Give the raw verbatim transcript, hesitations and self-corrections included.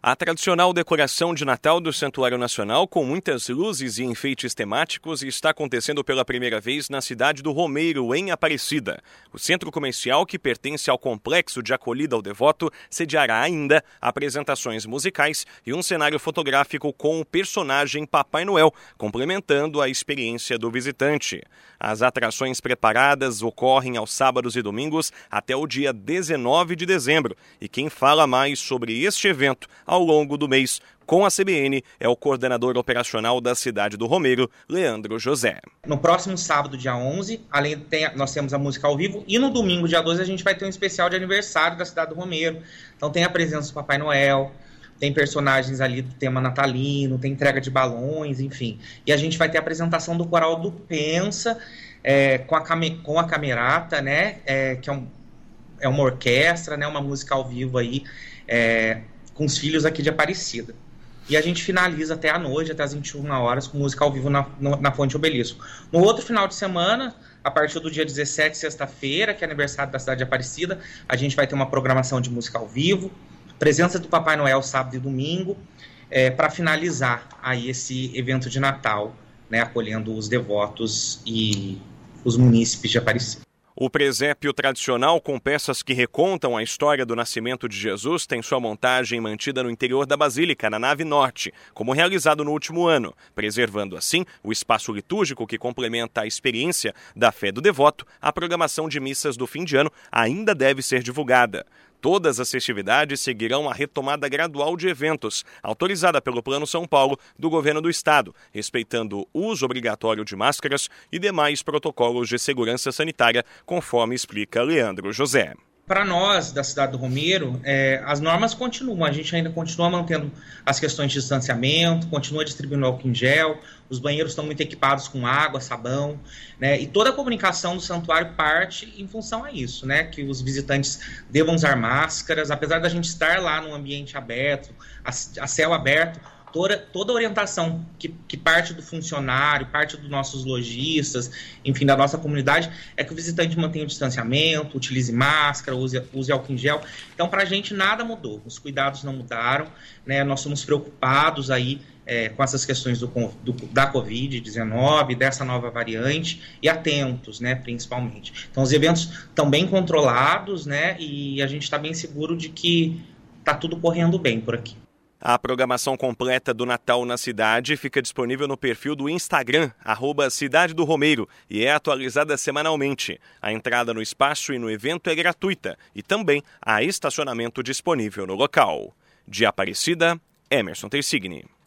A tradicional decoração de Natal do Santuário Nacional, com muitas luzes e enfeites temáticos, está acontecendo pela primeira vez na cidade do Romeiro, em Aparecida. O centro comercial, que pertence ao complexo de acolhida ao devoto, sediará ainda apresentações musicais e um cenário fotográfico com o personagem Papai Noel, complementando a experiência do visitante. As atrações preparadas ocorrem aos sábados e domingos até o dia dezenove de dezembro. E quem fala mais sobre este evento ao longo do mês com a C B N é o coordenador operacional da cidade do Romeiro, Leandro José. No próximo sábado, dia onze, além tem, nós temos a música ao vivo, e no domingo, dia doze, a gente vai ter um especial de aniversário da cidade do Romeiro. Então tem a presença do Papai Noel, tem personagens ali do tema natalino, tem entrega de balões, enfim. E a gente vai ter a apresentação do coral do Pensa, é, com, a came, com a Camerata, né, é, que é, um, é uma orquestra, né, uma música ao vivo aí, é, com os filhos aqui de Aparecida. E a gente finaliza até a noite, até as vinte e uma horas, com música ao vivo na, na Fonte Obelisco. No outro final de semana, a partir do dia dezessete, sexta-feira, que é aniversário da cidade de Aparecida, a gente vai ter uma programação de música ao vivo, presença do Papai Noel sábado e domingo, é, para finalizar aí esse evento de Natal, né, acolhendo os devotos e os munícipes de Aparecida. O presépio tradicional, com peças que recontam a história do nascimento de Jesus, tem sua montagem mantida no interior da Basílica, na nave norte, como realizado no último ano, preservando assim o espaço litúrgico que complementa a experiência da fé do devoto. A programação de missas do fim de ano ainda deve ser divulgada. Todas as festividades seguirão a retomada gradual de eventos, autorizada pelo Plano São Paulo do Governo do Estado, respeitando o uso obrigatório de máscaras e demais protocolos de segurança sanitária, conforme explica Leandro José. Para nós, da cidade do Romeiro, é, as normas continuam, a gente ainda continua mantendo as questões de distanciamento, continua distribuindo álcool em gel, os banheiros estão muito equipados com água, sabão, né, e toda a comunicação do santuário parte em função a isso, né, que os visitantes devam usar máscaras, apesar da gente estar lá num ambiente aberto, a, a céu aberto, Toda, toda a orientação que, que parte do funcionário, parte dos nossos lojistas, enfim, da nossa comunidade, é que o visitante mantenha o distanciamento, utilize máscara, use, use álcool em gel. Então, para a gente, nada mudou, os cuidados não mudaram, né? Nós somos preocupados aí é, com essas questões do, do, da covid dezenove, dessa nova variante, e atentos, né, principalmente. Então, os eventos estão bem controlados, né, e a gente está bem seguro de que está tudo correndo bem por aqui. A programação completa do Natal na cidade fica disponível no perfil do Instagram, arroba Cidade do Romeiro, e é atualizada semanalmente. A entrada no espaço e no evento é gratuita e também há estacionamento disponível no local. De Aparecida, Emerson Tersigni.